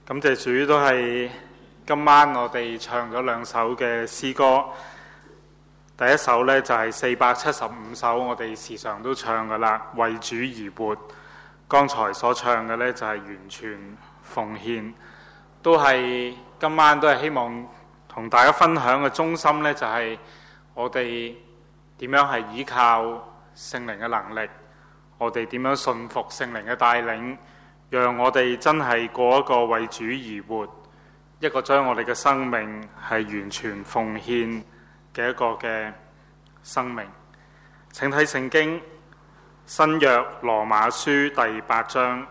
感謝主，都係今晚我哋唱咗兩首嘅詩歌。第一首呢，就係475首，我哋時常都唱噶啦，為主而活。剛才所唱嘅呢，就係完全奉獻，都係今晚都係希望同大家分享嘅中心呢，就係我哋點樣係依靠聖靈嘅能力，我哋點樣信服聖靈嘅帶領，讓我哋真係過一個為主而活，一個將我哋嘅生命係完全奉獻嘅一個嘅生命。請睇聖經新約羅馬書第8章。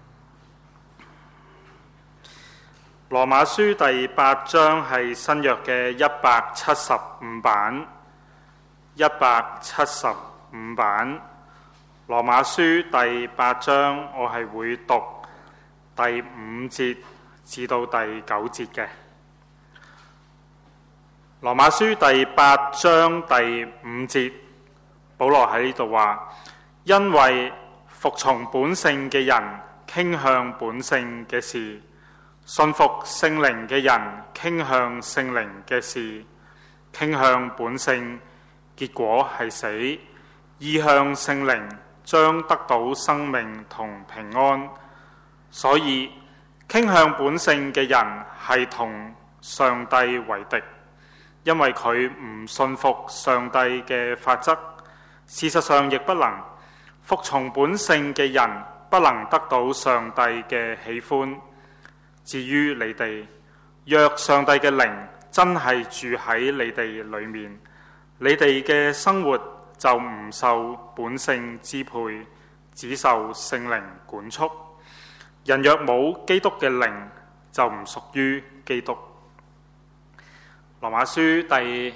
羅馬書第8章係新約嘅175版，175版。羅馬書第8章，我係會讀第5節至到第9節嘅。羅馬書第8章第5節，保羅喺呢度話：因為服從本性嘅人傾向本性嘅事，信服聖靈嘅人傾向聖靈嘅事。傾向本性，結果係死；意向聖靈，將得到生命同平安。所以傾向本性嘅人係同上帝為敵，因為佢唔信服上帝嘅法則，事實上亦不能。服從本性嘅人不能得到上帝嘅喜歡。至於你哋，若上帝嘅靈真係住喺你哋裏面，你哋嘅生活就唔受本性支配，只受聖靈管束。人若冇基督嘅靈，就唔屬於基督。羅馬書第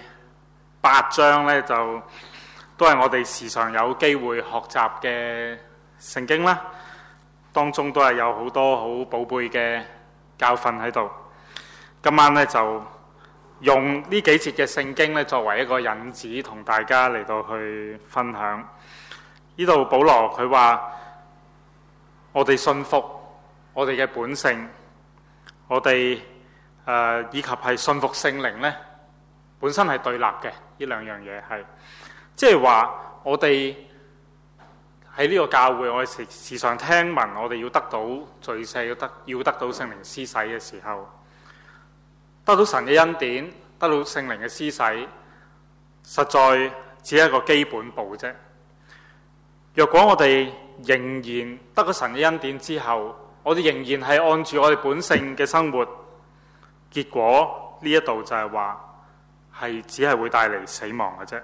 8章呢，就都係我哋時常有機會學習嘅聖經啦，當中都係有好多好寶貝嘅教訓喺度。今晚呢，就用呢幾節嘅聖經呢，作為一個引子，同大家嚟到去分享。呢度保羅佢話：我哋信服我哋嘅本性，我哋以及係信服聖靈呢，本身係對立嘅。呢兩樣嘢係，即係話我哋喺呢個教會，我哋時常聽聞，我哋要得到罪赦，要得到聖靈施洗嘅時候，得到神嘅恩典，得到聖靈嘅施洗，實在只係一個基本步啫。若果我哋仍然得咗神嘅恩典之後，我哋仍然係按住我哋本性嘅生活，結果呢一度就係話係只係會帶嚟死亡嘅啫。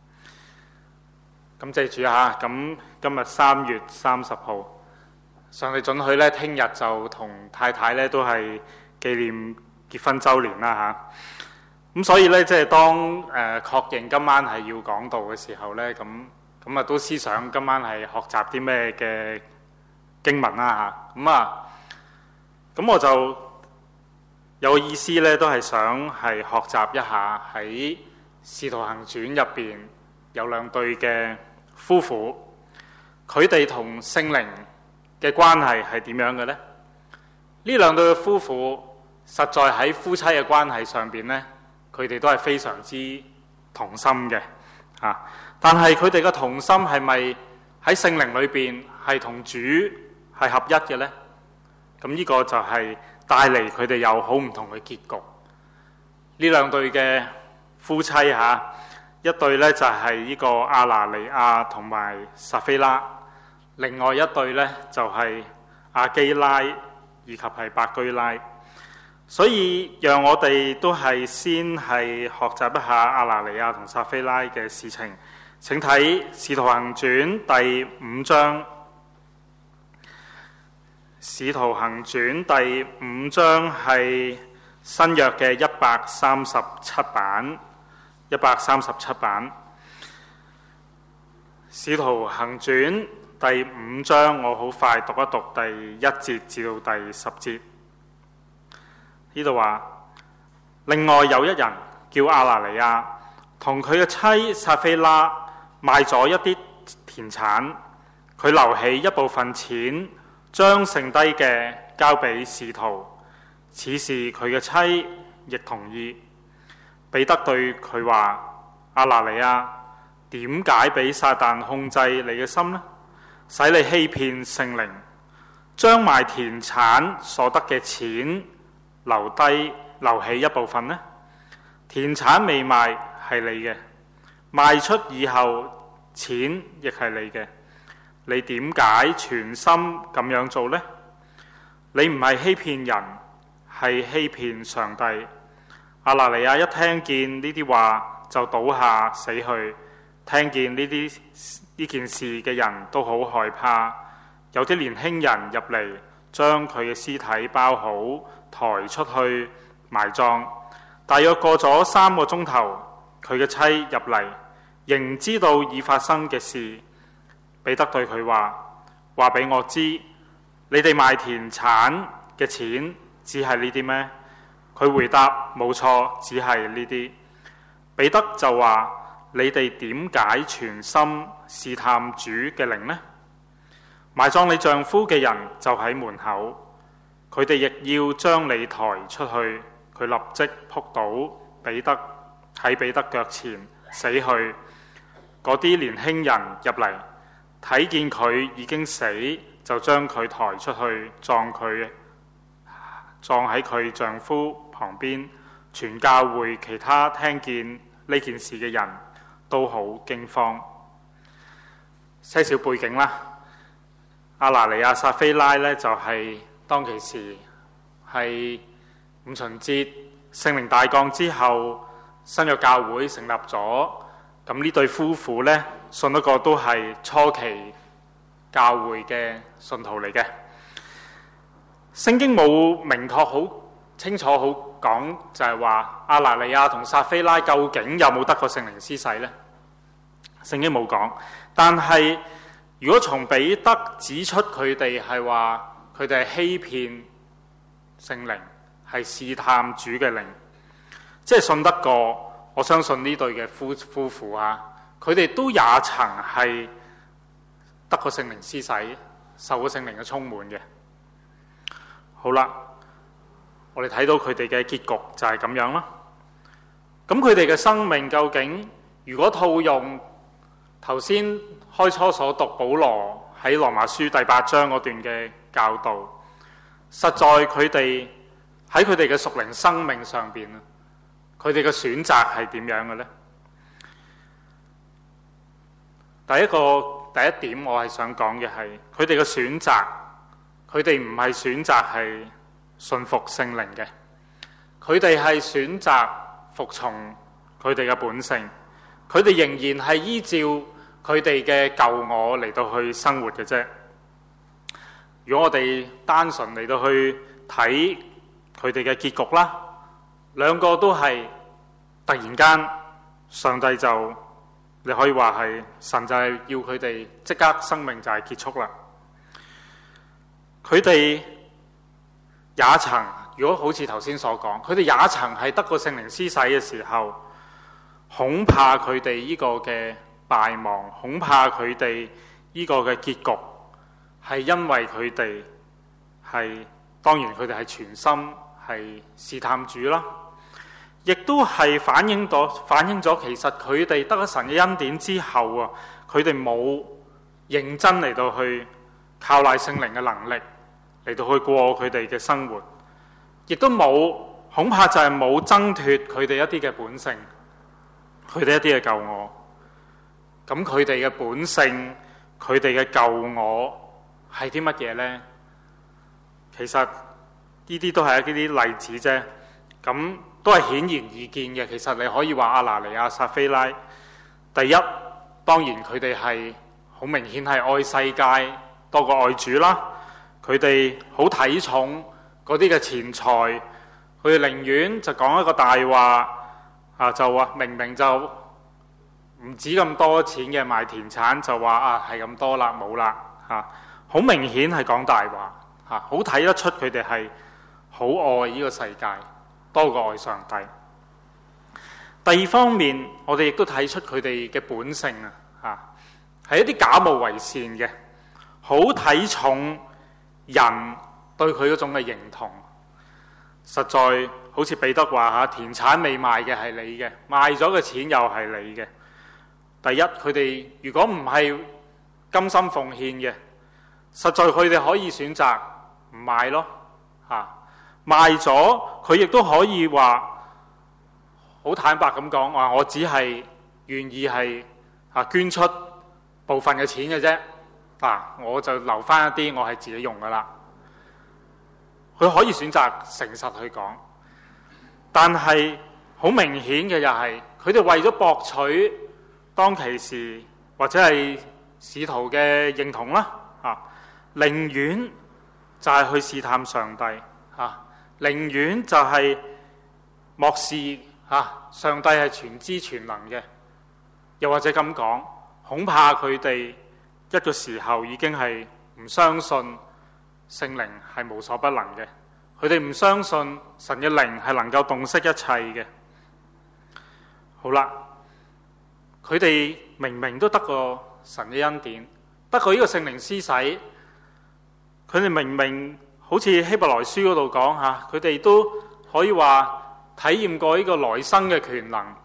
咁謝主吓，咁今日3月30號，上帝准許呢，聽日就同太太呢都係紀念結婚週年啦吓。咁所以呢，即係當確認今晚係要講道嘅時候呢，咁都思想今晚係學習啲咩嘅經文啦吓。咁我就有個意思呢，都係想係學習一下喺《使徒行傳》入邊有兩對嘅夫婦，佢哋同聖靈嘅關係係點樣嘅呢？呢兩對嘅夫婦實在喺夫妻嘅關係上邊呢，佢哋都係非常之同心嘅啊！但係佢哋嘅同心係咪喺聖靈裏邊係同主係合一嘅呢？咁呢個就係帶嚟佢哋有好唔同嘅結局。呢兩對嘅夫妻吓，一對呢就係呢個亞拿尼亞同埋撒非拉，另外一對呢就係亞基拉以及係百居拉。所以讓我哋都係先係學習一下亞拿尼亞同撒非拉嘅事情。請睇《使徒行傳》第5章，《使徒行傳》第5章係新約嘅137版，137版，《使徒行傳》第5章，我好快讀一讀第1節至到第10節。呢度話：另外有一人叫亞拿尼亞，同佢嘅妻撒非拉賣咗一啲田產，佢留起一部分錢，將剩低嘅交俾使徒， 此時佢嘅妻亦同意。彼得對佢話：亞拿尼亞，點解俾撒旦控制你嘅心呢？使你欺騙聖靈，將賣田產所得嘅錢留起一部分呢？田產未賣係你嘅，賣出以後錢亦係你嘅。你點解全心咁樣做呢？你唔係欺騙人，係欺騙上帝。亞拿尼亞一聽見呢啲話就倒下死去。聽見呢件事嘅人都好害怕。有啲年輕人入嚟，將佢嘅屍體包好，抬出去埋葬。大約過咗3個鐘頭，佢嘅妻入嚟，仍知道已發生嘅事。彼得對佢話俾我知，你哋賣田產嘅錢只係呢啲咩？佢回答：冇錯，只係呢啲。彼得就話：你哋點解全心試探主嘅靈呢？埋葬你丈夫嘅人就喺門口，佢哋亦要將你抬出去。佢立即仆倒喺彼得腳前死去。嗰啲年輕人入嚟，睇見佢已經死，就將佢抬出去葬喺佢丈夫旁邊。全教會其他聽見呢件事嘅人都好驚慌。些少背景啦，亞拿尼亞撒非拉呢，就係當其時係五旬節聖靈大降之後，新約教會成立咗。咁呢對夫婦呢，信得過都係初期教會嘅信徒嚟嘅。聖經冇明確好清楚好講，就係話亞拿尼亞同撒非拉究竟有冇得過聖靈施洗呢？聖經冇講。但係如果從彼得指出佢哋係話佢哋係欺騙聖靈，係試探主嘅靈，即係信得過。我相信呢對嘅夫婦啊，佢哋都也曾係得過聖靈施洗，受過聖靈嘅充滿嘅。好啦，我哋睇到佢哋嘅結局就係咁樣啦。咁佢哋嘅生命究竟，如果套用頭先開初所讀保羅喺羅馬書第8章嗰段嘅教導，實在佢哋喺佢哋嘅屬靈生命上邊，佢哋嘅選擇係點樣嘅呢？第一點我係想講嘅係佢哋嘅選擇，佢哋唔係選擇係信服聖靈嘅，佢哋係選擇服從佢哋嘅本性，佢哋仍然係依照佢哋嘅舊我嚟到去生活嘅啫。如果我哋單純嚟到去睇佢哋嘅結局啦，兩個都係突然間，上帝就你可以話係神就係要佢哋即刻生命就係結束啦。佢哋也曾，如果好似頭先所講，佢哋也曾係得過聖靈施洗嘅時候，恐怕佢哋呢個嘅敗亡，恐怕佢哋呢個嘅結局係因為佢哋係，當然佢哋係全心係試探主啦，亦都係反映咗其實佢哋得咗神嘅恩典之後啊，佢哋冇認真嚟到去靠賴聖靈嘅能力嚟到去過佢哋嘅生活，亦都冇，恐怕就係冇掙脫佢哋一啲嘅本性，佢哋一啲嘅舊我。咁佢哋嘅本性，佢哋嘅舊我係啲乜嘢呢？其實呢啲都係一啲例子啫，咁都係顯然易見嘅。其實你可以話亞拿尼亞、撒非拉，第一，當然佢哋係好明顯係愛世界多過愛主啦。佢哋好睇重嗰啲嘅錢財，佢哋寧願就講一個大話啊，就話明明就唔止咁多錢嘅賣田產，就話啊係咁多啦，冇啦嚇，好明顯係講大話嚇，好睇得出佢哋係好愛呢個世界多過愛上帝。第二方面，我哋亦都睇出佢哋嘅本性啊嚇，係一啲假冒為善嘅，好睇重人對佢嗰種嘅認同。 實在好似彼得話嚇，田產未賣嘅係你嘅，賣咗嘅錢又係你嘅。第一，佢哋如果唔係甘心奉獻嘅，實在佢哋可以選擇唔賣咯嚇。賣咗佢亦都可以話好坦白咁講話，我只係願意係捐出部分嘅錢嘅啫，我就留翻一啲我係自己用噶啦。佢可以選擇誠實去講，但係好明顯嘅又係佢哋為咗博取當其時或者係使徒嘅認同啦，寧願就係去試探上帝，寧願就係漠視上帝係全知全能嘅，又或者咁講，恐怕佢哋一個時候已經係唔相信聖靈係無所不能嘅，佢哋唔相信神嘅靈係能夠洞悉一切嘅。好啦，佢哋明明都得過神嘅恩典，得過呢個聖靈施洗，佢哋明明好似希伯來書嗰度講吓，佢哋都可以話體驗過呢個來生嘅權能，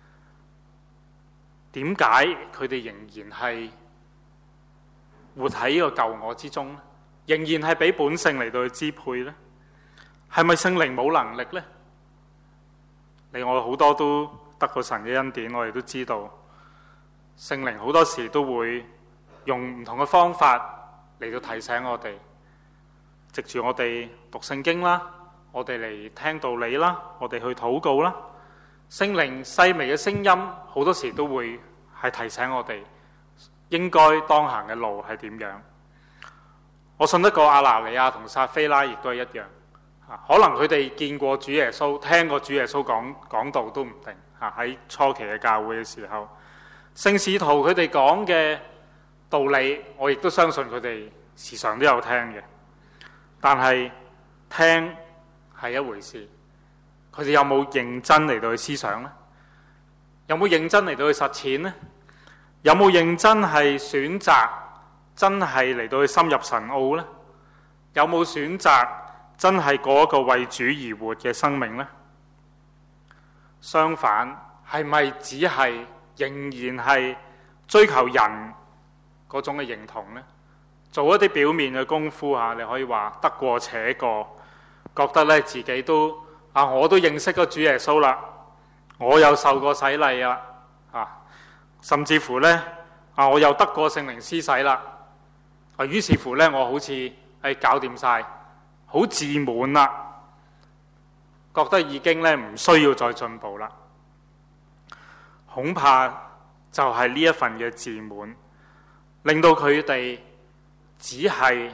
點解佢哋仍然係活喺呢個舊我之中呢？仍然係俾本性嚟到去支配呢？係咪聖靈冇能力呢？我好多都得過神嘅恩典，我哋都知道聖靈好多時都會用唔同嘅方法嚟到提醒我哋，藉住我哋讀聖經啦，我哋嚟聽道理啦，我哋去禱告啦，聖靈細微嘅聲音好多時都會係提醒我哋應該當行嘅路係點樣。我信得過亞拿尼亞同撒非拉亦都係一樣，可能佢哋見過主耶穌，聽過主耶穌講道都唔定，喺初期嘅教會嘅時候，聖使徒佢哋講嘅道理，我亦都相信佢哋時常都有聽嘅。但係聽係一回事，佢哋有冇認真嚟到去思想呢？有冇認真嚟到去實踐呢？有冇認真係選擇真係嚟到去深入神奧呢？有冇選擇真係過一個為主而活嘅生命呢？相反，係咪只係仍然係追求人嗰種嘅認同呢？做一啲表面嘅功夫你可以話得過且過，覺得咧自己都我都認識咗主耶穌啦，我又受過洗禮啦，甚至乎呢，我又得過聖靈施洗啦，於是乎呢，我好似搞掂晒，好自滿啦，覺得已經咧唔需要再進步啦。恐怕就係呢一份嘅自滿，令到佢哋只係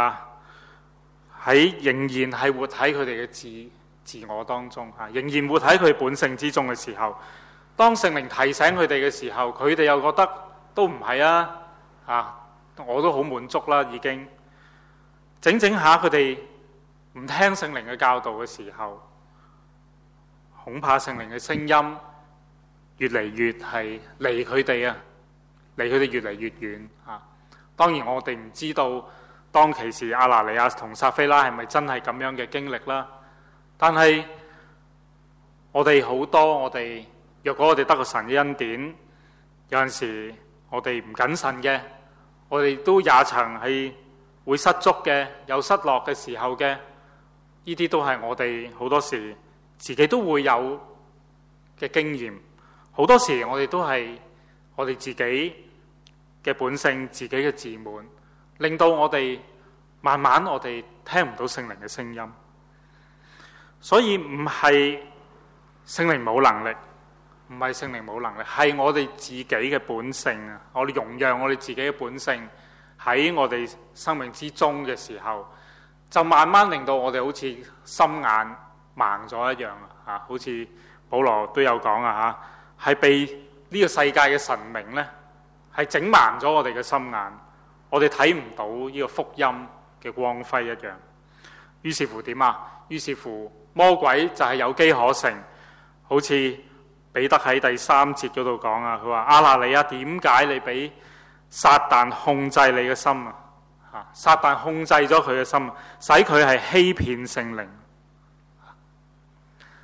喺仍然係活喺佢哋嘅自我當中，仍然活喺佢本性之中嘅時候，當聖靈提醒佢哋嘅時候，佢哋又覺得都唔係我都好滿足啦，已經整下佢哋唔聽聖靈嘅教導嘅時候，恐怕聖靈嘅聲音越嚟越係離佢哋離佢哋越嚟越遠。當然我哋唔知道當其時亞拿尼亞同撒非拉係咪真係咁樣嘅經歷啦，但係我哋好多，若果我哋得個神嘅恩典，有陣時我哋唔謹慎嘅，我哋都也曾係會失足嘅，有失落嘅時候嘅，呢啲都係我哋好多時自己都會有嘅經驗。好多時我哋都係我哋自己嘅本性，自己嘅自滿，令到我哋慢慢我哋聽唔到聖靈嘅聲音。所以唔係聖靈冇能力，唔係聖靈冇能力，係我哋自己嘅本性我哋容讓我哋自己嘅本性喺我哋生命之中嘅時候，就慢慢令到我哋好似心眼盲咗一樣好似保羅都有講係被呢個世界嘅神明呢係整盲咗我哋嘅心眼，我哋睇唔到呢個福音嘅光輝一樣。於是乎點於是乎魔鬼就係有機可乘，好似彼得喺第3節嗰度講佢話亞拿尼亞，點解你俾撒旦控制你嘅心撒旦控制咗佢嘅心，使佢係欺騙聖靈。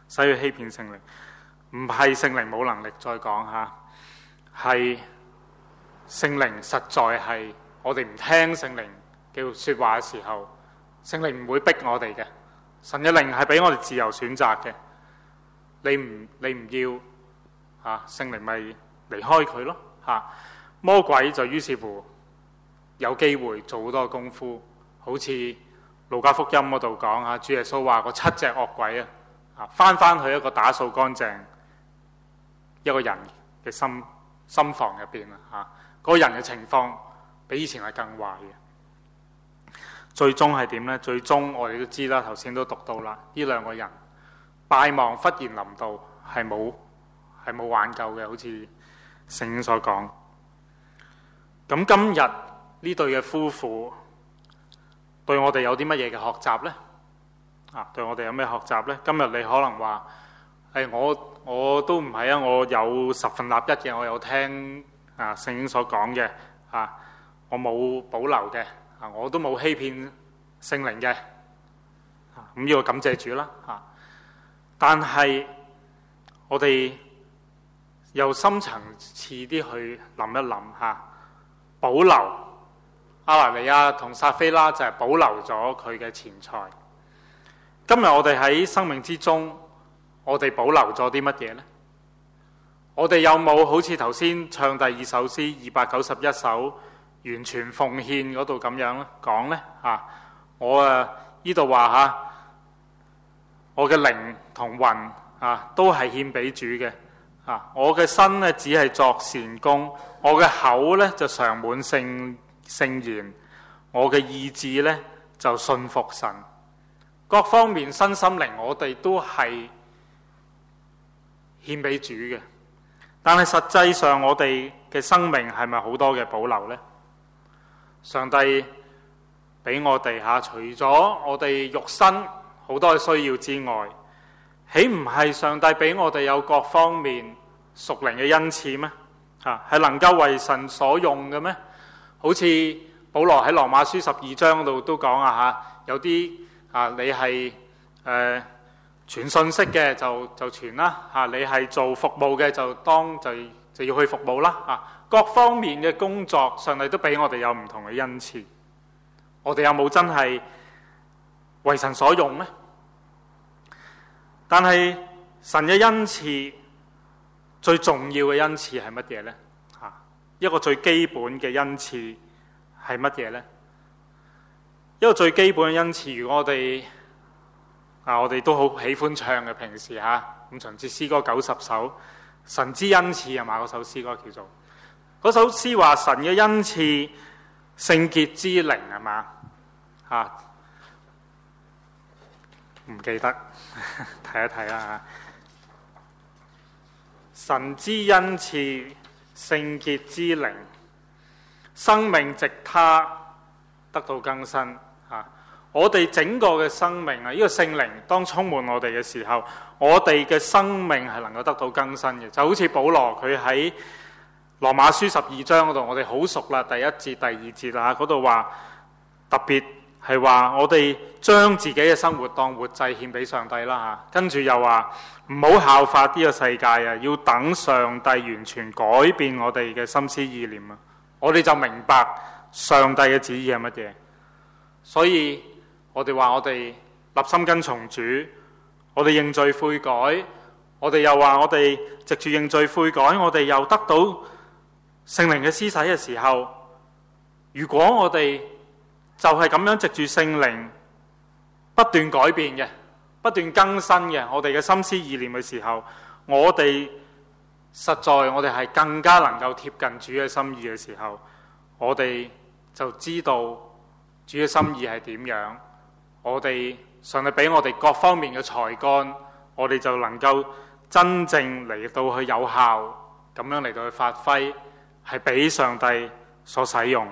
使佢欺騙聖靈。唔係聖靈冇能力，再講下，係聖靈實在係我哋唔聽聖靈嘅說話嘅時候，聖靈唔會逼我哋嘅。神嘅靈係俾我哋自由選擇嘅。你唔要聖靈咪離開佢咯。魔鬼就於是乎有機會做好多功夫，好似路加福音嗰度講主耶穌話個7隻惡鬼翻去一個打掃乾淨一個人嘅心房入邊嗰個人嘅情況比以前係更壞嘅。最終係點呢？最終我哋都知啦，頭先都讀到啦，呢兩個人敗亡忽然臨到，係冇挽救嘅，好似聖經所講。咁今日呢對嘅夫婦對我哋有啲乜嘢嘅學習呢？對我哋有咩學習呢？今日你可能話我都唔係我有十分立一嘅，我有聽聖經所講嘅我冇保留嘅我都冇欺騙聖靈嘅咁要感謝主啦但係我哋又深層次啲去諗一諗保留亞拿尼亞同撒非拉就係保留咗佢嘅錢財。今日我哋喺生命之中，我哋保留咗啲乜嘢呢？我哋有冇好似頭先唱第2首詩291首完全奉獻嗰度咁樣講呢？我呢度話我嘅靈同魂都係獻俾主嘅我嘅身呢，只係作善工，我嘅口呢，就常滿聖言，我嘅意志呢，就信服神。各方面身心靈我哋都係獻俾主嘅，但係實際上我哋嘅生命係咪好多嘅保留呢？上帝俾我哋除咗我哋肉身好多嘅需要之外，豈唔係上帝俾我哋有各方面屬靈嘅恩賜咩？係能夠為神所用嘅咩？好似保羅喺羅馬書12章嗰度都講有啲你係傳信息嘅就傳啦你係做服務嘅就要去服務啦各方面嘅工作，上帝都俾我哋有唔同嘅恩賜。我哋有冇真係為神所用呢？但係神嘅恩賜最重要嘅恩賜係乜嘢呢？一個最基本嘅恩賜係乜嘢呢？一個最基本嘅恩賜，如果我哋都好喜歡唱嘅，平時五旬節詩歌90首，神之恩賜係嘛？嗰首詩歌叫做，嗰首詩話神嘅恩賜聖潔之靈係嘛？唔記得睇一睇啦神之恩賜聖潔之靈，生命藉他得到更新我哋整個嘅生命呢個聖靈當充滿我哋嘅時候，我哋嘅生命係能夠得到更新嘅。就好似保羅佢喺羅馬書12章嗰度，我哋好熟啦，第1節、第2節嗰度話，特別係話我哋將自己嘅生活當活祭獻俾上帝啦跟住又話唔好效法呢個世界要等上帝完全改變我哋嘅心思意念我哋就明白上帝嘅旨意係乜嘢。所以我哋話我哋立心跟從主，我哋認罪悔改，我哋又話我哋藉住認罪悔改，我哋又得到聖靈嘅施洗嘅時候，如果我哋就係咁樣藉住聖靈不斷改變嘅，不斷更新嘅我哋嘅心思意念嘅時候，我哋係更加能夠貼近主嘅心意嘅時候，我哋就知道主嘅心意係點樣。我哋上帝俾我哋各方面嘅才幹，我哋就能夠真正嚟到去有效咁樣嚟到去發揮，係俾上帝所使用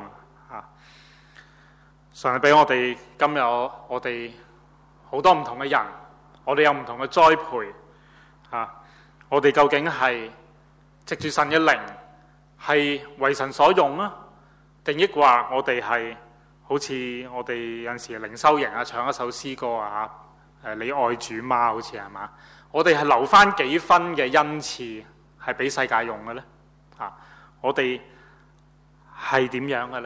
上帝俾我哋今日我哋好多唔同嘅人，我哋有唔同嘅栽培我哋究竟係藉住神嘅靈係為神所用定抑或我哋係好似我哋有陣時靈修營唱一首詩歌你愛主嗎？好似係嘛？我哋係留翻幾分嘅恩賜係俾世界用嘅呢？我哋係點樣嘅呢？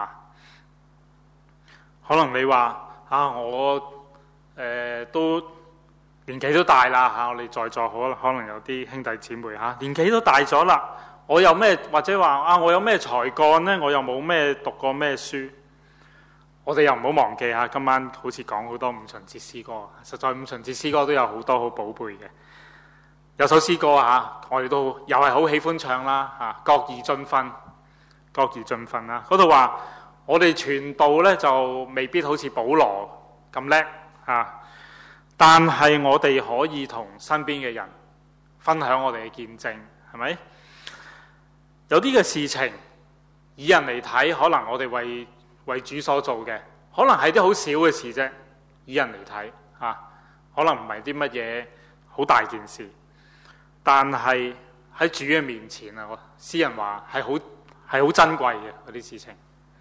可能你話我都年紀都大啦，我哋在座可能有啲兄弟姊妹年紀都大咗啦，我有咩或者話我有咩才幹呢？我又冇咩讀過咩書。我哋又唔好忘記今晚好似講好多五旬節詩歌，實在五旬節詩歌都有好多好寶貝嘅。有首詩歌我哋都又係好喜歡唱啦，各宜盡分，各宜盡分啦。嗰度話我哋傳道呢，就未必好似保羅咁叻但係我哋可以同身邊嘅人分享我哋嘅見證，係咪？有啲嘅事情以人嚟睇，可能我哋為主所做嘅，可能係啲好小嘅事啫。以人嚟睇可能唔係啲乜嘢好大件事，但係喺主嘅面前詩人話係好珍貴嘅嗰啲事情。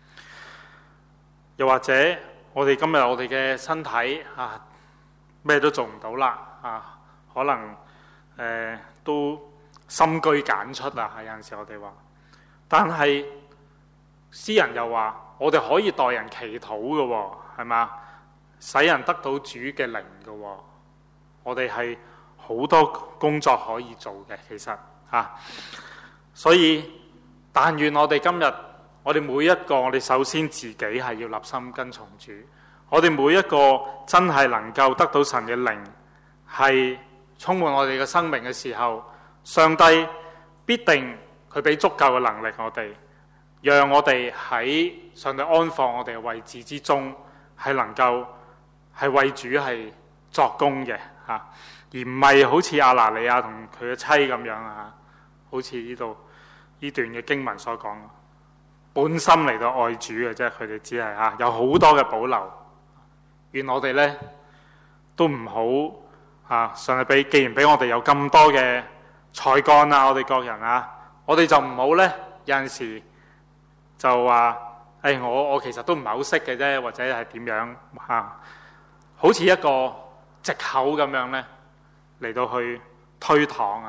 又或者我哋今日我哋嘅身體咩都做唔到啦可能都深居簡出有陣時我哋話，但係詩人又話我哋可以代人祈禱嘅喎，係嘛？使人得到主嘅靈嘅喎，我哋係好多工作可以做嘅，其實所以但願我哋今日我哋每一個，我哋首先自己係要立心跟從主。我哋每一個真係能夠得到神嘅靈，係充滿我哋嘅生命嘅時候，上帝必定佢俾足夠嘅能力我哋，讓我哋喺上帝安放我哋嘅位置之中，係能夠係為主係作工嘅而唔係好似亞拿尼亞同佢嘅妻咁樣好似呢度呢段嘅經文所講，本心嚟到愛主嘅啫，佢哋只係有好多嘅保留。願我哋呢都唔好上帝既然俾我哋有咁多嘅才幹我哋各人我哋就唔好呢，有陣時就話我其實都唔係好識嘅啫，或者係點樣好似一個藉口咁樣呢嚟到去推搪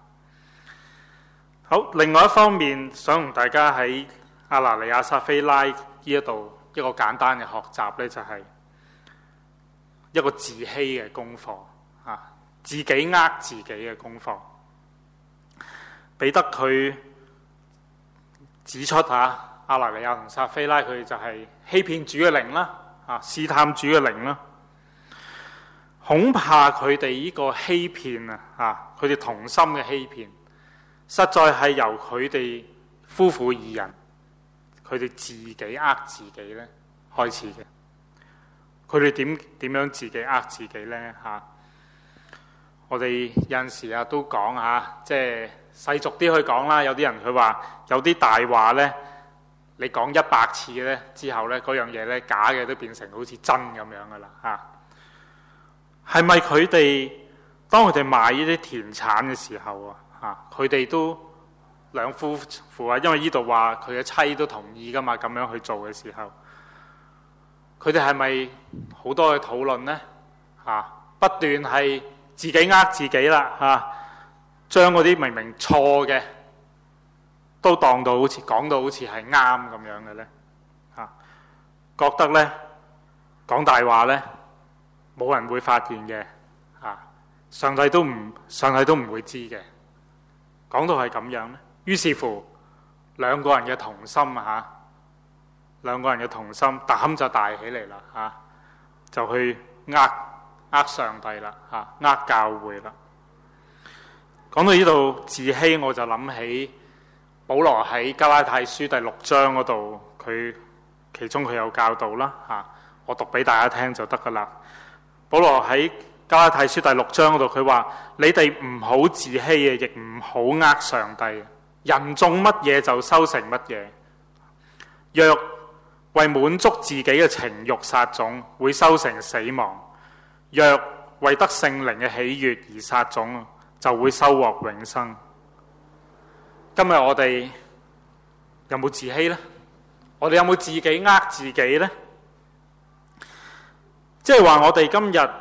好，另外一方面想同大家喺亞拿尼亞撒非拉呢一度一個簡單嘅學習呢，就係一個自欺嘅功課自己自己嘅功課。彼得佢指出亞拿尼亞同撒非拉佢就係欺騙主嘅靈啦試探主嘅靈啦。恐怕佢哋呢個欺騙佢哋同心嘅欺騙，實在係由佢哋夫婦二人佢哋自己自己咧開始嘅。佢哋點樣自己自己呢？我哋有陣時都講即係世俗啲去講啦。有啲人佢話有啲大話呢，你講100次呢之後呢，嗰樣嘢呢假嘅都變成好似真咁樣噶啦係咪佢哋當佢哋賣呢啲田產嘅時候佢哋都兩夫婦因為呢度話佢嘅妻都同意噶嘛，咁樣去做嘅時候，佢哋係咪好多嘅討論呢？不斷係自己自己啦將嗰啲明明錯嘅都當到好似講到好似係啱咁樣嘅呢？覺得呢講大話呢冇人會發現嘅上帝都唔會知嘅。講到係咁樣呢，於是乎兩個人嘅同心兩個人嘅同心膽就大起嚟啦就去呃上帝啦呃教會啦。講到呢度自欺，我就諗起保羅喺加拉太書第6章嗰度，其中佢有教導啦我讀俾大家聽就得噶啦。保羅喺加拉太書第6章嗰度，佢話：你哋唔好自欺亦唔好呃上帝。人種乜嘢就收成乜嘢。若為滿足自己嘅情慾撒種，會收成死亡；若為得聖靈嘅喜悅而撒種，就會收穫永生。今日我哋有冇自欺呢？我哋有冇自己呃自己呢？即係話我哋今日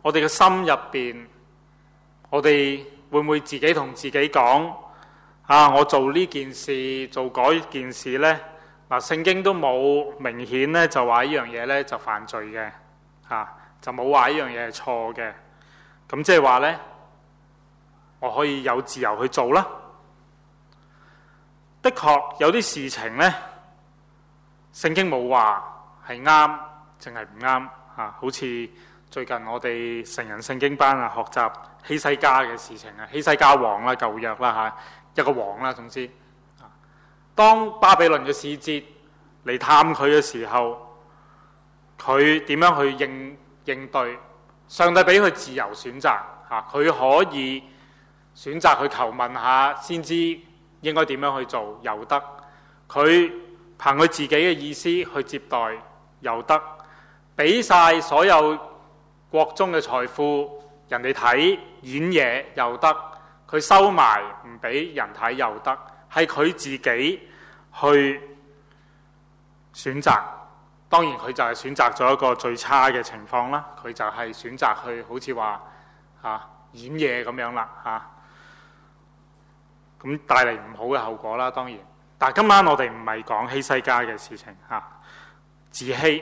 我哋嘅心入邊，我哋會唔會自己同自己講啊？我做呢件事，做嗰件事呢，嗱，聖經都冇明顯呢就話呢樣嘢呢就犯罪嘅，就冇話呢樣嘢係錯嘅。咁即係話呢，我可以有自由去做啦。的確有啲事情呢，聖經冇話係啱，淨係唔啱。好似最近我哋成人聖經班學習希西家嘅事情希西家王啦，舊約啦一個王啦，總之，當巴比倫嘅使節嚟探佢嘅時候，佢點樣去應對？上帝俾佢自由選擇，佢可以選擇去求問下先知應該點樣去做，又得；佢憑佢自己嘅意思去接待，又得；俾晒所有國中嘅財富人哋睇演嘢，又得；佢收埋唔俾人睇，又得。係佢自己去選擇。當然佢就係選擇咗一個最差嘅情況啦，佢就係選擇去好似話演嘢咁樣啦，咁帶嚟唔好嘅後果啦。當然，但係今晚我哋唔係講希西家嘅事情，自欺。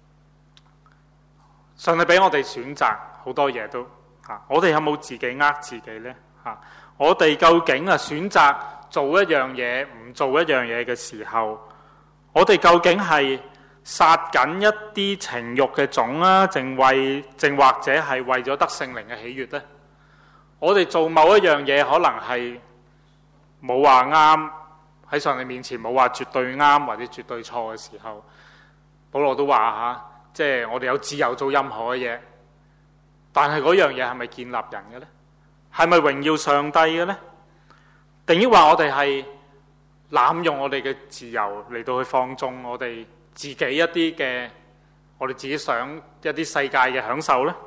上帝俾我哋選擇好多嘢都，我哋有冇自己呃自己呢？我哋究竟選擇做一樣嘢唔做一樣嘢嘅時候，我哋究竟係殺緊一啲情慾嘅種啊，正或者係為咗得聖靈嘅喜悅呢？我哋做某一樣嘢可能係冇話啱，喺上帝面前冇話絕對啱或者絕對錯嘅時候，保羅都話即係我哋有自由做任何嘅嘢，但係嗰樣嘢係咪建立人嘅呢？係咪榮耀上帝嘅呢？定抑或我哋係濫用我哋嘅自由嚟到去放縱我哋自己一啲嘅，我哋自己想一啲世界嘅享受呢？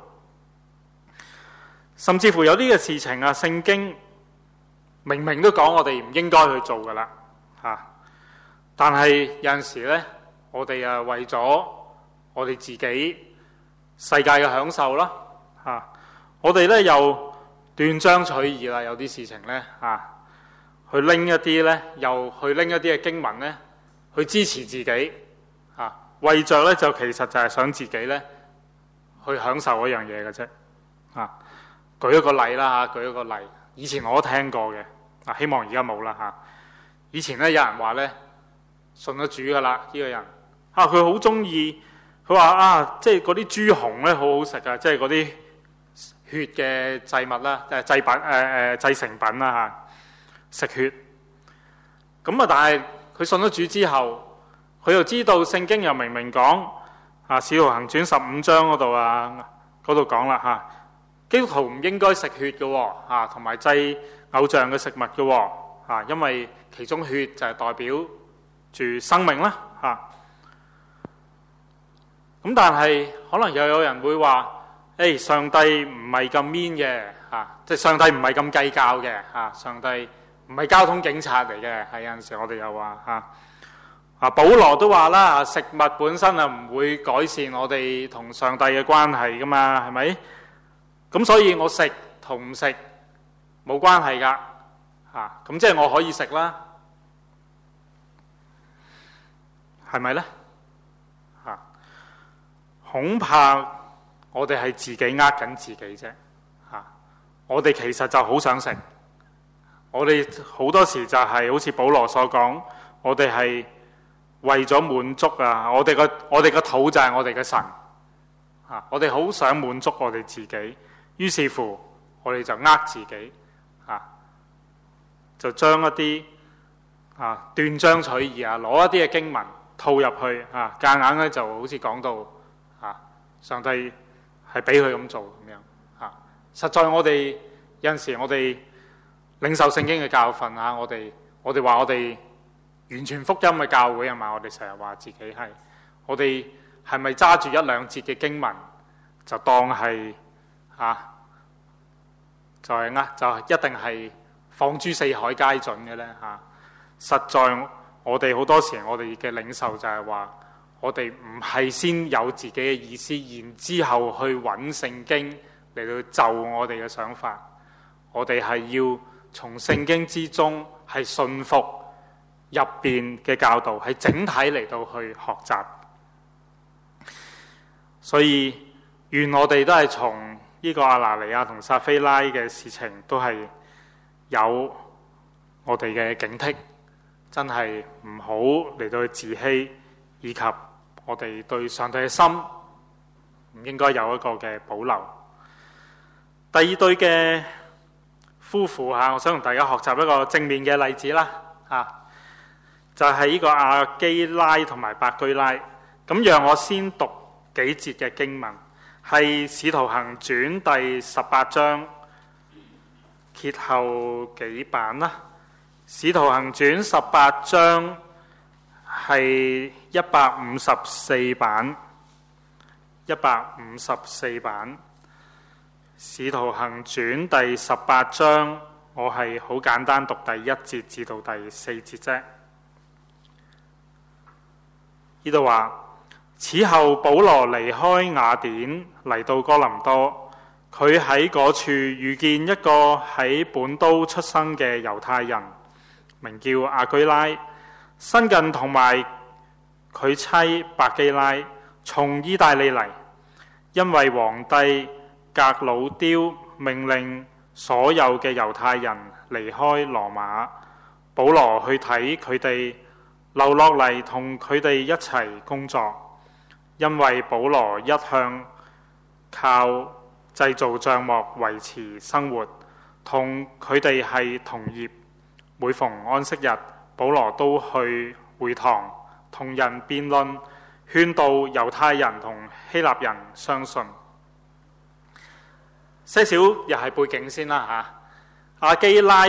甚至乎有啲嘅事情聖經明明都講我哋唔應該去做噶啦，但係有陣時呢，我哋為咗我哋自己世界嘅享受啦，我哋呢又斷章取義啦，有啲事情呢，去拎一啲呢，又去拎一啲嘅經文呢，去支持自己，為着呢，就其實就係想自己呢，去享受嗰樣嘢嘅啫。舉一個例啦，舉一個例，以前我都聽過嘅，希望而家冇啦。以前呢，有人話呢，信咗主噶啦，呢個人佢好中意，佢話即係嗰啲豬紅呢，好好食啊，即係嗰啲血嘅祭物啦，祭品製成品啦，食血。咁但係佢信咗主之後，佢又知道聖經又明明講使徒行傳15章嗰度嗰度講啦，基督徒唔應該食血嘅，同埋祭偶像嘅食物嘅，因為其中血就係代表住生命啦，咁但係可能又有人會話，上帝唔係咁 mean 嘅，即係上帝唔係咁計較嘅，上帝唔係交通警察嚟嘅。係有陣時我哋又話保羅都話啦，食物本身唔會改善我哋同上帝嘅關係噶嘛，係咪？咁所以我食同唔食冇關係噶，咁即係我可以食啦，係咪呢？恐怕我哋係自己呃緊自己啫，我哋其實就好想食，我哋好多時就係好似保羅所講，我哋係為咗滿足我哋個肚就係我哋嘅神，我哋好想滿足我哋自己，於是乎我哋就呃自己，就將一啲斷章取義攞一啲嘅經文套入去，夾硬咧就好似講到上帝係俾佢咁做咁樣，實在我哋有陣時我哋領受聖經嘅教訓，我哋話我哋完全福音嘅教會係嘛？我哋成日話自己係，我哋係咪揸住一兩節嘅經文就當係就一定係放諸四海皆準嘅呢？實在我哋好多時我哋嘅領受就係話，我哋唔係先有自己嘅意思，然之後去揾聖經嚟到就我哋嘅想法，我哋係要從聖經之中係信服入邊嘅教導，係整體嚟到去學習。所以願我哋都係從呢個亞拿尼亞同撒非拉嘅事情，都係有我哋嘅警惕，真係唔好嚟到去自欺，以及我哋對上帝嘅心唔應該有一個嘅保留。第二對嘅夫婦我想同大家學習一個正面嘅例子啦，就係呢個亞基拉同埋百居拉。咁讓我先讀幾節嘅經文，係《使徒行傳》第18章，揭後幾版啦，《使徒行傳》18章係154版，154版，《使徒行傳》第18章，我係好簡單讀第1節至到第4節啫。呢度話：此後保羅離開雅典嚟到哥林多，佢喺嗰處遇見一個喺本都出生嘅猶太人，名叫亞居拉，新近同埋佢妻百基拉從意大利嚟，因為皇帝革魯丟命令所有嘅猶太人離開羅馬，保羅去睇佢哋，留落嚟同佢哋一齊工作。因為保羅一向靠製造帳幕維持生活，同佢哋係同業。每逢安息日，保羅都去會堂同人辯論，勸導猶太人同希臘人相信。些少又係背景先啦嚇。亞基拉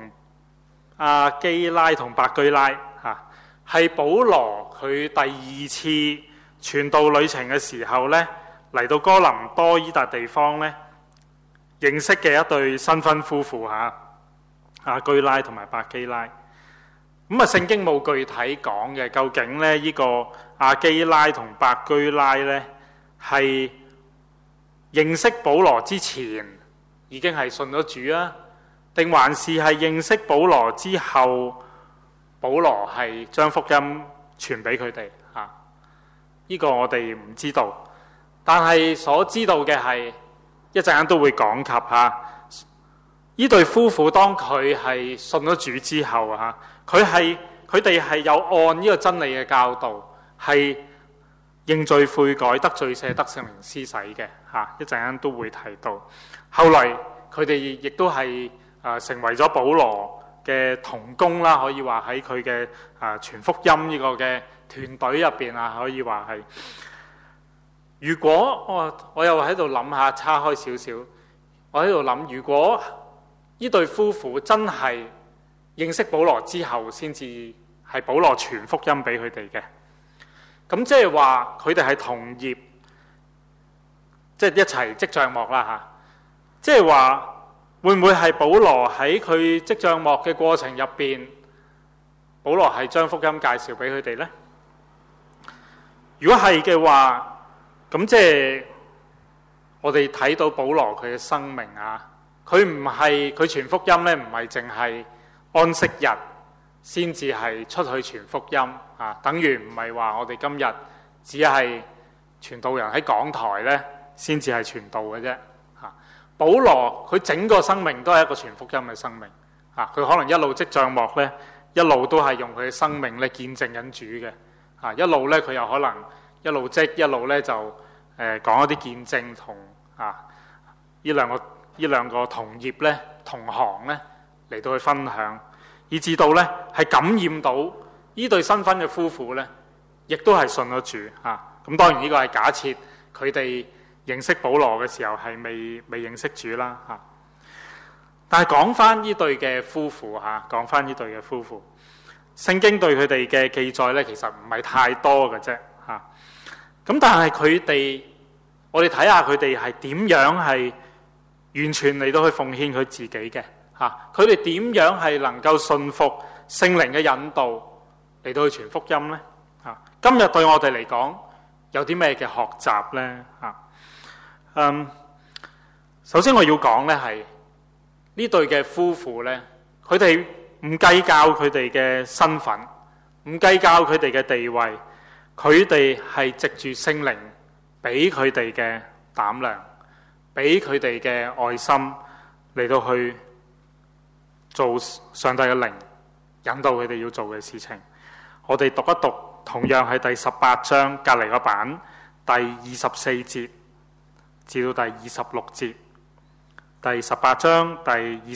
同百居拉係保羅佢第2次傳道旅程嘅時候呢，嚟到哥林多依笪地方呢，認識嘅一對新婚夫婦亞居拉同埋百基拉。咁聖經冇具體講嘅，究竟呢呢個亞基拉同百居拉呢係認識保羅之前已經係信咗主啊，定還是係認識保羅之後，保羅係將福音傳俾佢哋？呢個我哋唔知道，但係所知道嘅係一陣間都會講及呢對夫婦當佢係信咗主之後佢哋係有按呢個真理嘅教導，係認罪悔改、得罪赦、得聖靈施洗嘅一陣間都會提到。後來佢哋亦都係成為咗保羅嘅同工啦，可以話喺佢嘅傳福音呢個嘅團隊入邊可以話係。如果我又喺度諗下，叉開少少，我喺度諗，如果呢對夫婦真係認識保羅之後，先至係保羅傳福音俾佢哋嘅，咁即係話佢哋係同業，即係一齊織帳幕啦即係話會唔會係保羅喺佢織帳幕嘅過程入邊，保羅係將福音介紹俾佢哋呢？如果係嘅話，咁即係我哋睇到保羅佢嘅生命佢唔係佢傳福音呢，唔係淨係安息日先至係出去傳福音等於唔係話我哋今日只係傳道人喺講台呢先至係傳道嘅啫。保羅佢整個生命都係一個傳福音嘅生命佢可能一路織帳幕呢，一路都係用佢嘅生命咧見證緊主嘅一路呢，佢又可能一路織一路呢就講一啲見證同呢兩個同業呢同行呢嚟到去分享，以至到呢係感染到呢對新婚嘅夫婦呢，亦都係信咗主咁當然呢個係假設佢哋認識保羅嘅時候係未認識主啦但係講翻呢對嘅夫婦聖經對佢哋嘅記載呢，其實唔係太多嘅啫咁但係佢哋，我哋睇下佢哋係點樣係完全嚟到去奉獻佢自己嘅佢哋點樣係能夠信服聖靈嘅引導嚟到去傳福音呢？今日對我哋嚟講有啲咩嘅學習呢？ 首先我要講呢係呢對嘅夫婦呢，佢哋唔計較佢哋嘅身份，唔計較佢哋嘅地位，佢哋係藉住聖靈俾佢哋嘅膽量，俾佢哋嘅愛心嚟到去做上帝嘅靈引導佢哋要做嘅事情。我哋讀一讀，同樣係第18章隔離個版第24節至到第26節。第18章第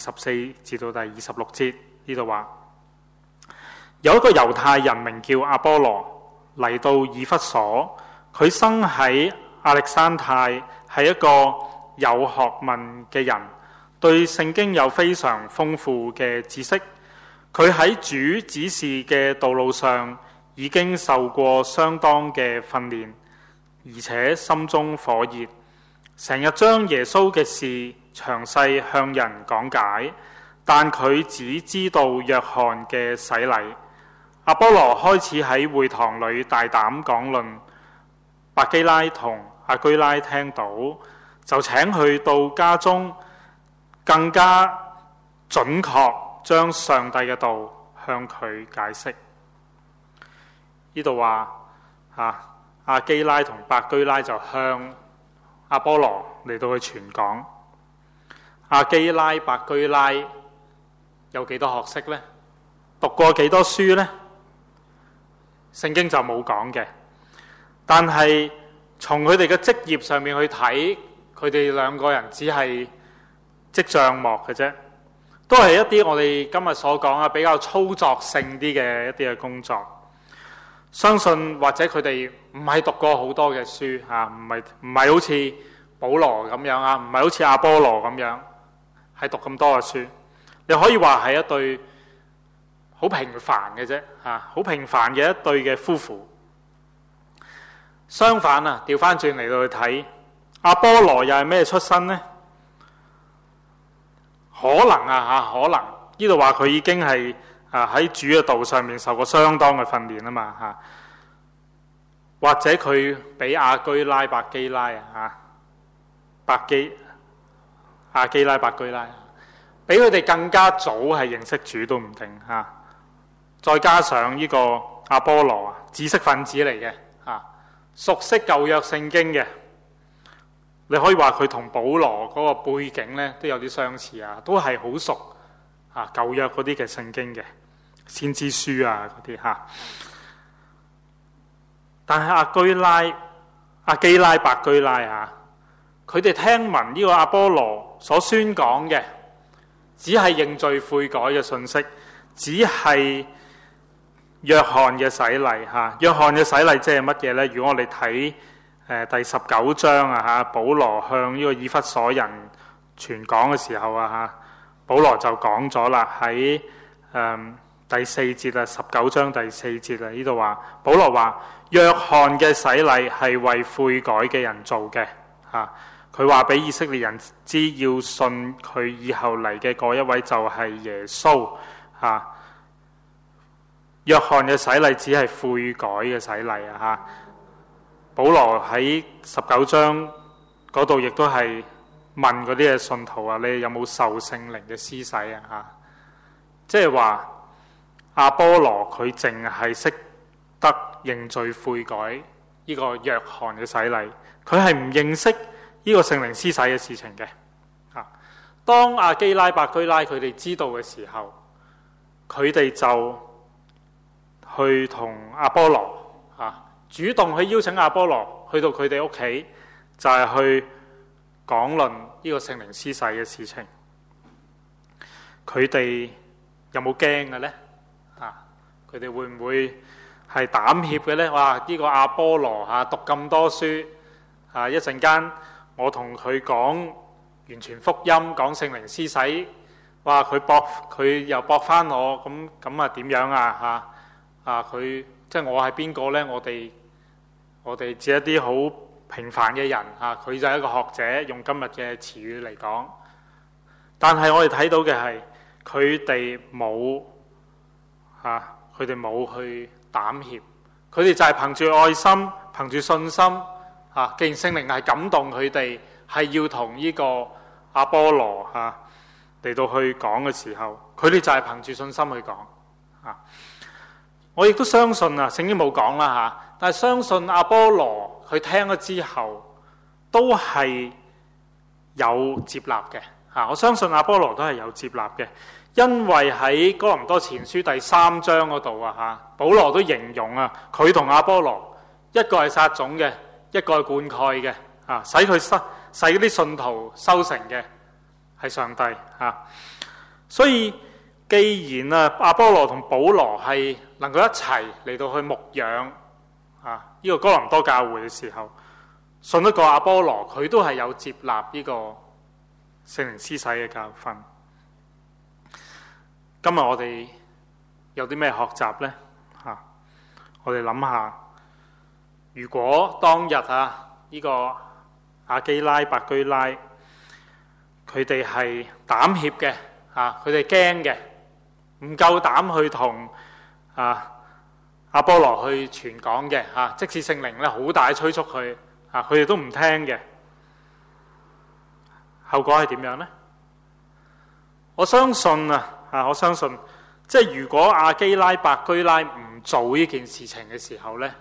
24至到第26節呢度話，有一個猶太人名叫阿波羅嚟到以弗所，佢生喺亞歷山太，係一個有學問嘅人，對聖經有非常豐富嘅知識。佢喺主指示嘅道路上已經受過相當嘅訓練，而且心中火熱，成日將耶穌嘅事詳細向人講解。但佢只知道約翰嘅洗禮。阿波羅開始喺會堂裏大膽講論，百基拉同阿居拉聽到，就請佢到家中，更加準確將上帝嘅道向佢解釋。呢度話阿基拉同百基拉就向阿波羅嚟到去傳講。阿基拉、百基拉有幾多學識呢？讀過幾多書呢？聖經就冇講嘅，但係從佢哋嘅職業上面去睇，佢哋兩個人只係織帳幕嘅啫，都係一啲我哋今日所講比較操作性啲嘅一啲嘅工作。相信或者佢哋唔係讀過好多嘅書唔係好似保羅咁樣唔係好似阿波羅咁樣係讀咁多嘅書。你可以話係一對好平凡嘅啫，好平凡嘅一對嘅夫婦。相反調翻轉嚟到去睇，阿波羅又係咩出身呢？可能可能呢度話佢已經係喺主嘅道上面受過相當嘅訓練啊嘛，或者佢比阿居拉、百基拉阿基拉、百基拉比佢哋更加早係認識主都唔定。再加上呢個阿波羅知識分子嚟嘅，熟悉舊約聖經嘅，你可以話佢同保羅嗰個背景呢都有啲相似都係好熟舊約嗰啲嘅聖經嘅先知書嗰啲但係阿基拉、百基拉佢哋聽聞呢個阿波羅所宣講嘅，只係認罪悔改嘅信息，只係約翰嘅洗禮。約翰嘅洗禮即係乜嘢呢？如果我哋睇第19章保羅向呢個以弗所人傳講嘅時候保羅就講咗啦，喺第4節19章第4節呢度話，保羅話約翰嘅洗禮係為悔改嘅人做嘅。佢話俾以色列人知，要信佢以後嚟嘅嗰一位就係耶穌。約翰嘅洗禮只係悔改嘅洗禮保羅喺19章嗰度亦都係問嗰啲嘅信徒你有冇受聖靈嘅施洗即係話阿波羅佢淨係識得認罪悔改呢個約翰嘅洗禮，佢係唔認識呢個聖靈施洗嘅事情嘅。當阿基拉、百基拉佢哋知道嘅時候，佢哋就去同阿波羅主動去邀請阿波羅去到佢哋屋企，就係去講論呢個聖靈施洗嘅事情。佢哋有冇驚嘅呢？佢哋會唔會係膽怯嘅呢？哇！呢個阿波羅讀咁多書一陣間我同佢講完全福音，講聖靈施洗，哇！佢又駁翻我，咁點樣佢即係我係邊個呢？我哋只係一啲好平凡嘅人佢就係一個學者，用今日嘅詞語嚟講。但係我哋睇到嘅係佢哋冇去膽怯，佢哋就係憑住愛心，憑住信心既然聖靈係感動佢哋，係要同呢個阿波羅嚟到去講嘅時候，佢哋就係憑住信心去講我亦都相信聖經冇講啦但係相信阿波羅佢聽咗之後都係有接納嘅我相信阿波羅都係有接納嘅，因為喺哥林多前書第3章嗰度保羅都形容佢同阿波羅一個係撒種嘅，一個係灌溉嘅使嗰啲信徒收成嘅係上帝所以既然阿波羅同保羅係能夠一齊嚟到去牧養呢個哥林多教會嘅時候，信得過阿波羅佢都係有接納呢個聖靈施洗嘅教訓。今日我哋有啲咩學習呢？我哋諗下，如果當日呢個亞基拉、百居拉佢哋係膽怯嘅佢哋驚嘅，唔夠膽去同阿波羅去傳講嘅即使聖靈咧好大催促佢佢哋都唔聽嘅，後果係點樣呢？我相信我相信即係如果亞基拉、百居拉唔做呢件事情嘅時候呢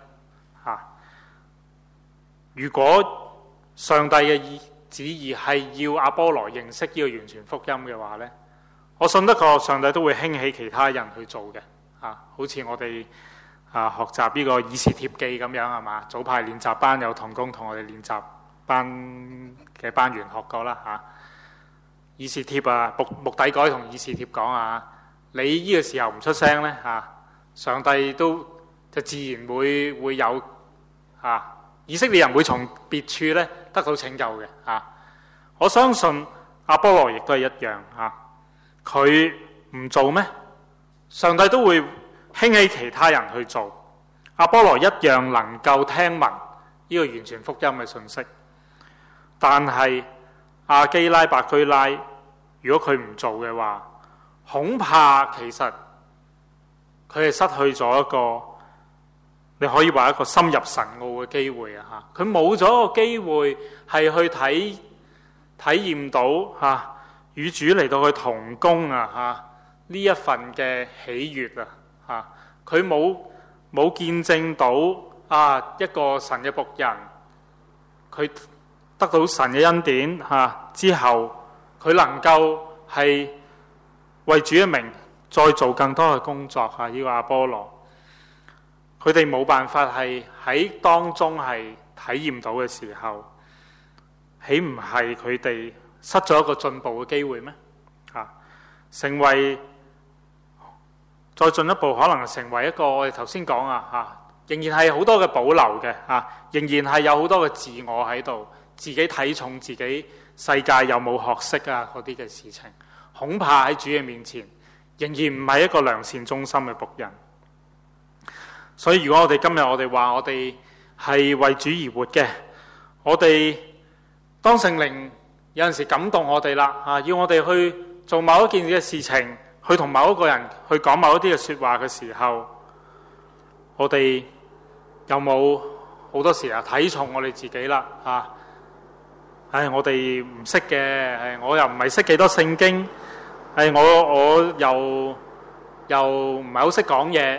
如果上帝嘅旨意係要阿波羅認識呢個完全福音嘅話呢，我信得過上帝都會興起其他人去做嘅好似我哋學習呢個以士帖記咁樣係嘛？早派練習班有同工同我哋練習班嘅班員學過啦以士帖目底改同以士帖講你呢個時候唔出聲呢上帝都就自然會有以色列人會從別處咧得到拯救嘅我相信阿波羅亦都係一樣佢唔做咩？上帝都會興起其他人去做，阿波羅一樣能夠聽聞呢個完全福音嘅信息。但係亞基拉、百居拉如果佢唔做嘅話，恐怕其實佢係失去咗一個你可以話一個深入神奧嘅機會佢冇咗個機會係去體驗到與主嚟到去同工呢一份嘅喜悅佢冇見證到一個神嘅僕人佢得到神嘅恩典之後，佢能夠係為主嘅名再做更多嘅工作呢個阿波羅佢哋冇辦法係喺當中係體驗到嘅時候，豈唔係佢哋失咗一個進步嘅機會咩？成為再進一步，可能成為一個我哋頭先講仍然係好多嘅保留嘅仍然係有好多嘅自我喺度，自己睇重自己世界有冇學識嗰啲嘅事情，恐怕喺主嘅面前仍然唔係一個良善忠心嘅僕人。所以如果我哋今日我哋話我哋係為主而活嘅，我哋當聖靈有陣時感動我哋啦要我哋去做某一件嘅事情，去同某一個人去講某一啲嘅說話嘅時候，我哋有冇好多時睇重我哋自己啦我哋唔識嘅，我又唔係識幾多聖經，我又唔係好識講嘢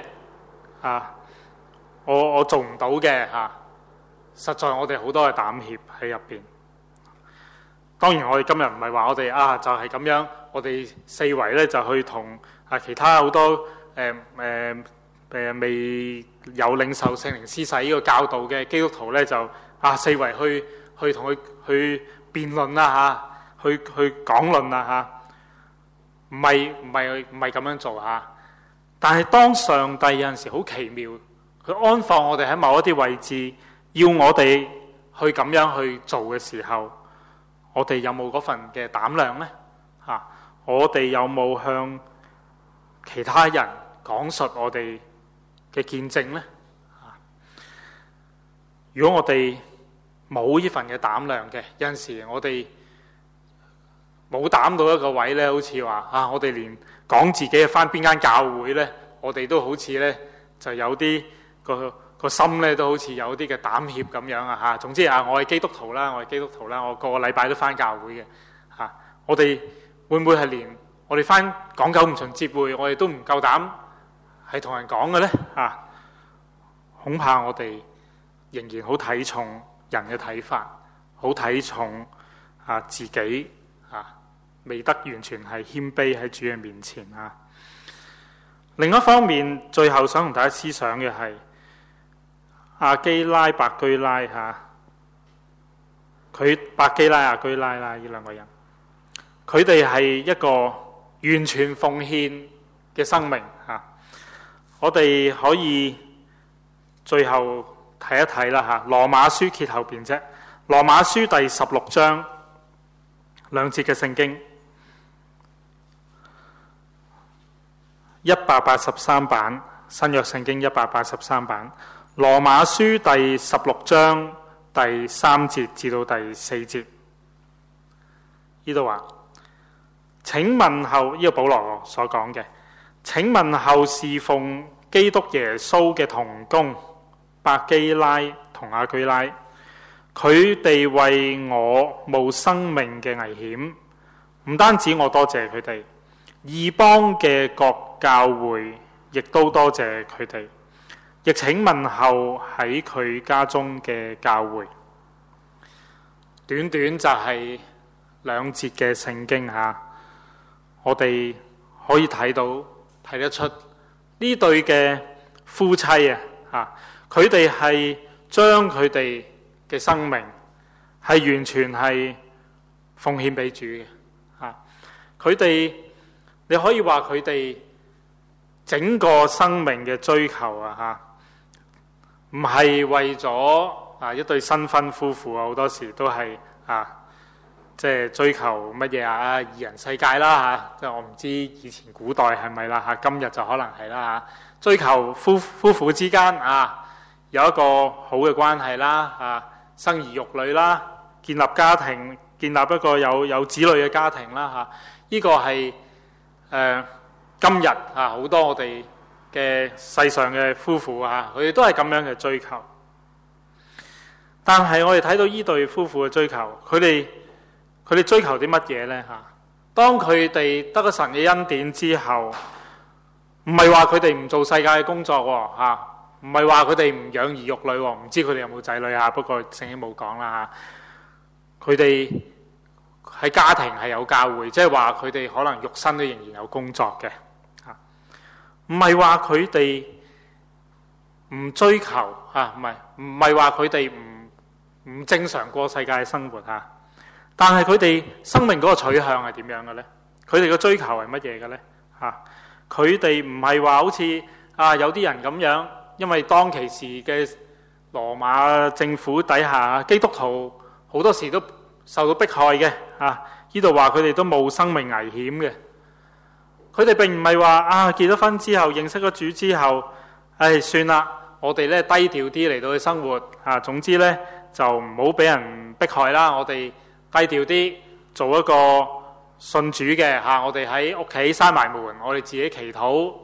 我做唔到嘅實在我哋好多嘅膽怯喺入邊。當然我哋今日唔係話我哋就係咁樣，我哋四圍咧就去同其他好多未有領受聖靈施洗呢個教導嘅基督徒咧就四圍去同佢去辯論去講論唔係咁樣做但係當上帝有陣時好奇妙，佢安放我哋喺某一啲位置，要我哋去咁樣去做嘅時候，我哋有冇嗰份嘅膽量呢？我哋有冇向其他人講述我哋嘅見證呢？如果我哋冇呢份嘅膽量嘅，有陣時我哋冇膽到一個位呢，好似話我哋連講自己返邊間教會呢，我哋都好似呢，就有啲個心呢都好似有啲嘅膽怯咁樣總之我係基督徒啦，我係基督徒啦，我個個禮拜都返教會嘅我哋會唔會係連我哋返港九唔巡節會，我哋都唔夠膽係同人講嘅呢？恐怕我哋仍然好睇重人嘅睇法，好睇重自己未得完全係謙卑喺主嘅面前。另一方面，最後想同大家思想嘅係亞基拉、百基拉佢百基拉、亞居拉啦，呢兩個人，佢哋係一個完全奉獻嘅生命。我哋可以最後睇一睇啦。羅馬書揭後邊啫，羅馬書第16章2節嘅聖經，183版新約聖經183版，羅馬書第16章第3節至到第4節，呢度話：請問候，呢個保羅所講嘅，請問候侍奉基督耶穌嘅同工百基拉同亞居拉，佢哋為我冒生命嘅危險，唔單止我多謝佢哋，異邦嘅各教會亦都多謝佢哋，亦請問候喺佢家中嘅教會。短短就係2節嘅聖經我哋可以睇得出呢對嘅夫妻佢哋係將佢哋嘅生命係完全係奉獻俾主嘅。佢哋你可以話佢哋整個生命嘅追求唔係為咗一對新婚夫婦好多時都係即係追求乜嘢二人世界啦即係我唔知以前古代係咪啦今日就可能係啦追求夫婦之間有一個好嘅關係啦生兒育女啦，建立家庭，建立一個有子女嘅家庭啦呢個係今日好多我哋嘅世上嘅夫婦佢哋都係咁樣嘅追求。但係我哋睇到呢對夫婦嘅追求，佢哋追求啲乜嘢呢？當佢哋得咗神嘅恩典之後，唔係話佢哋唔做世界嘅工作唔係話佢哋唔養兒育女唔知佢哋有冇仔女不過聖經冇講啦佢哋喺家庭係有教會，即係話佢哋可能肉身都仍然有工作嘅唔係話佢哋唔追求唔係話佢哋唔正常過世界嘅生活但係佢哋生命嗰個取向係點樣嘅呢？佢哋嘅追求係乜嘢嘅呢？佢哋唔係話好似有啲人咁樣，因為當其時嘅羅馬政府底下，基督徒好多時都受到迫害嘅呢度話佢哋都冇生命危險嘅。佢哋並唔係話結咗婚之後認識咗主之後，算啦，我哋咧低調啲嚟到去生活總之呢，就唔好俾人迫害啦。我哋低調啲做一個信主嘅我哋喺屋企閂埋門，我哋自己祈禱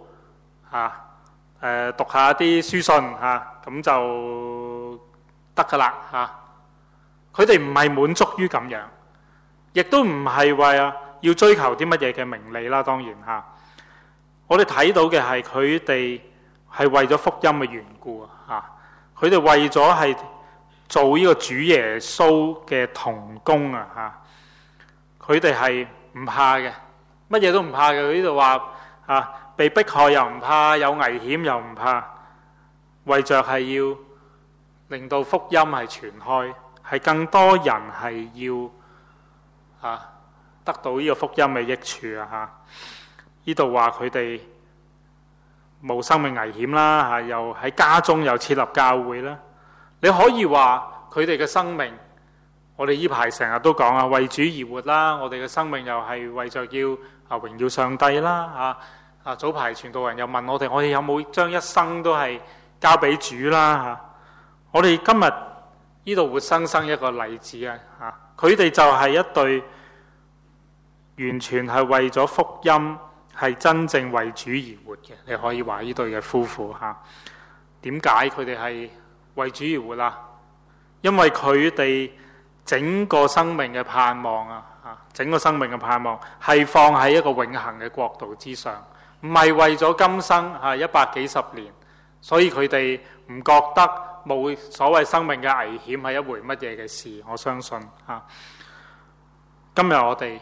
讀下啲書信咁就得噶啦佢哋唔係滿足於咁樣，亦都唔係話要追求啲乜嘢嘅名利啦。當然我哋睇到嘅係佢哋係為咗福音嘅緣故佢哋為咗係做呢個主耶穌嘅同工佢哋係唔怕嘅，乜嘢都唔怕嘅。佢呢度話被迫害又唔怕，有危險又唔怕，為着係要令到福音係傳開，係更多人係要得到呢個福音嘅益處呢度話佢哋冇生命危險啦又喺家中又設立教會啦。你可以話佢哋嘅生命，我哋呢排成日都講為主而活啦。我哋嘅生命又係為着要榮耀上帝啦早排傳道人又問我哋有冇將一生都係交俾主啦我哋今日呢度活生生一個例子佢哋就係一對完全係為咗福音，係真正為主而活嘅。你可以話呢對嘅夫婦點解佢哋係為主而活因為佢哋整個生命嘅盼望整個生命嘅盼望係放喺一個永恆嘅國度之上，唔係為咗今生100幾十年，所以佢哋唔覺得冇所謂生命嘅危險係一回乜嘢嘅事。我相信今日我哋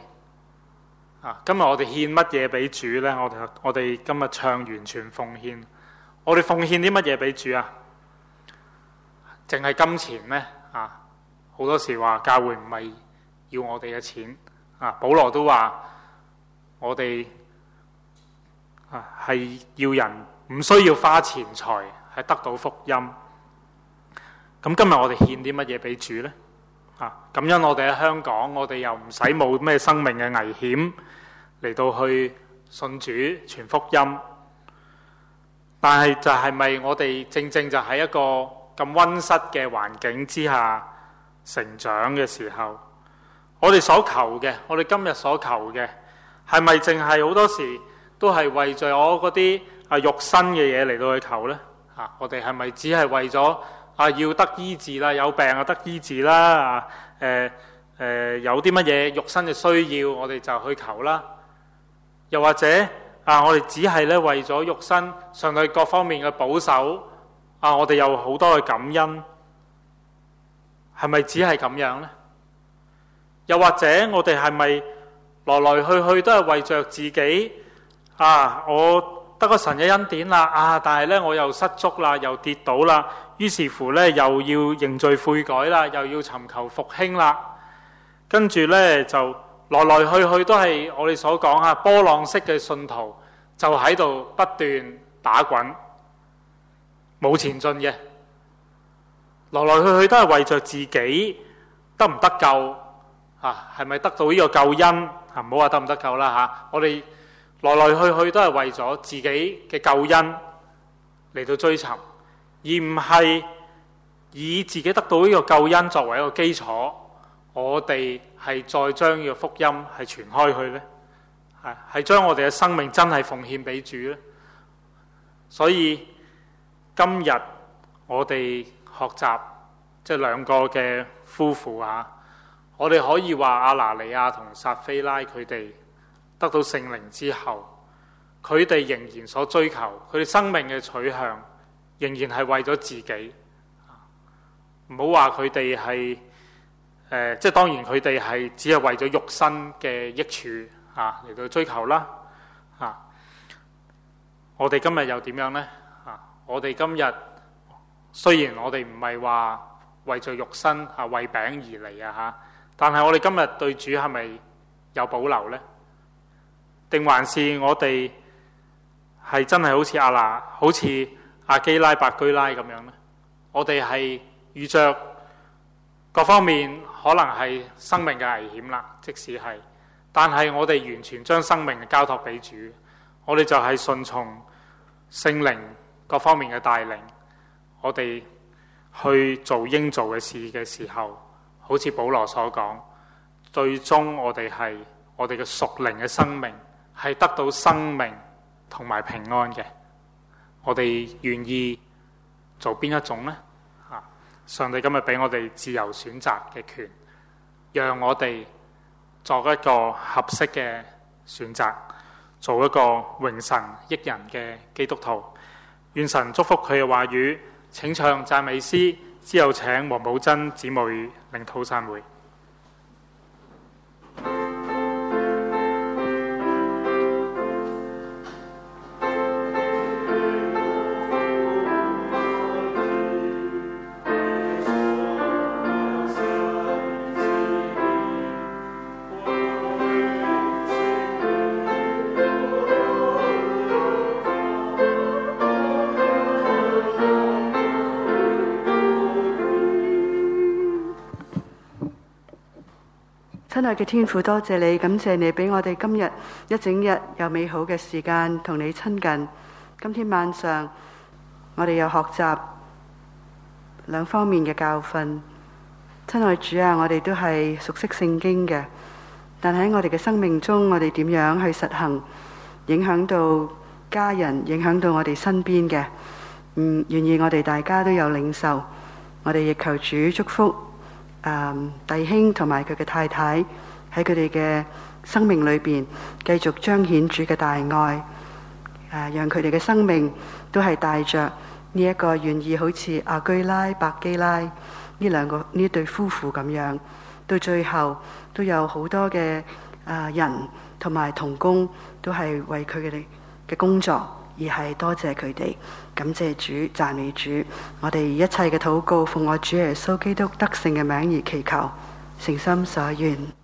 獻乜嘢俾主呢？我哋今日唱完全奉獻，我哋奉獻啲乜嘢俾主啊？淨係金錢咩？好多時話教會唔係要我哋嘅錢，保羅都話我哋係要人唔需要花錢財係得到福音。咁今日我哋獻啲乜嘢俾主呢？感恩我哋喺香港，我哋又唔使冇咩生命嘅危險嚟到去信主傳福音。但係就係咪我哋正正就喺一個咁溫室嘅環境之下成長嘅時候，我哋所求嘅，我哋今日所求嘅，係咪淨係好多時都係為咗我嗰啲肉身嘅嘢嚟到去求呢？我哋係咪只係為咗要得醫治啦，有病就得醫治啦，有啲乜嘢肉身嘅需要，我哋就去求啦。又或者我哋只係咧為咗肉身上帝各方面嘅保守，我哋有好多嘅感恩，係咪只係咁樣呢？又或者我哋係咪來來去去都係為着自己我得個神嘅恩典啦，但係咧我又失足啦，又跌倒啦，於是乎咧又要認罪悔改啦，又要尋求復興啦，跟住咧就來來去去都係我哋所講波浪式嘅信徒，就喺度不斷打滾，冇前進嘅，來來去去都係為着自己得唔得救係咪得到呢個救恩唔好話得唔得救啦我哋來來去去都係為咗自己嘅救恩嚟到追尋，而唔係以自己得到呢個救恩作為一個基礎，我哋係再將呢個福音係傳開去呢，係將我哋嘅生命真係奉獻俾主呢。所以今日我哋學習即係兩個嘅夫婦我哋可以話亞拿尼亞同撒非拉佢哋得到聖靈之後，佢哋仍然所追求，佢哋生命嘅取向仍然係為咗自己。唔好話佢哋係即係當然佢哋係只係為咗肉身嘅益處嚟到追求啦。我哋今日又點樣呢？我哋今日雖然我哋唔係話為咗肉身為餅而嚟但係我哋今日對主係咪有保留呢？定還是我哋係真係好似阿基拉、百居拉咁樣呢？我哋係遇着各方面可能係生命嘅危險啦，即使係，但係我哋完全將生命交託俾主，我哋就係順從聖靈各方面嘅帶領，我哋去做應做嘅事嘅時候，好似保羅所講，最終我哋嘅屬靈嘅生命係得到生命同埋平安嘅。我哋願意做邊一種呢？上帝今日俾我哋自由選擇嘅權，讓我哋作一個合適嘅選擇，做一個榮神益人嘅基督徒。願神祝福佢嘅話語。請唱讚美詩，之後請黃寶珍姊妹領禱散會。 親愛嘅天父，多謝你，感謝你俾我哋今日一整日有美好嘅時間同你親近。今天晚上我哋又學習兩方面嘅教訓。親愛主啊，我哋都係熟悉聖經嘅，但喺我哋嘅生命中，我哋點樣去實行，影響到家人，影響到我哋身邊嘅，願意我哋大家都有領受。我哋亦求主祝福弟兄同埋佢嘅太太， 喺佢哋嘅生命裏邊繼續彰顯主嘅大愛，讓佢哋嘅生命都係帶着呢一個願意好似亞居拉、百基拉呢對夫婦咁樣，到最後都有好多嘅人同埋同工都係為佢哋嘅工作而係多謝佢哋，感謝主，讚美主。我哋一切嘅禱告奉我主耶穌基督得勝嘅名而祈求，誠心所願。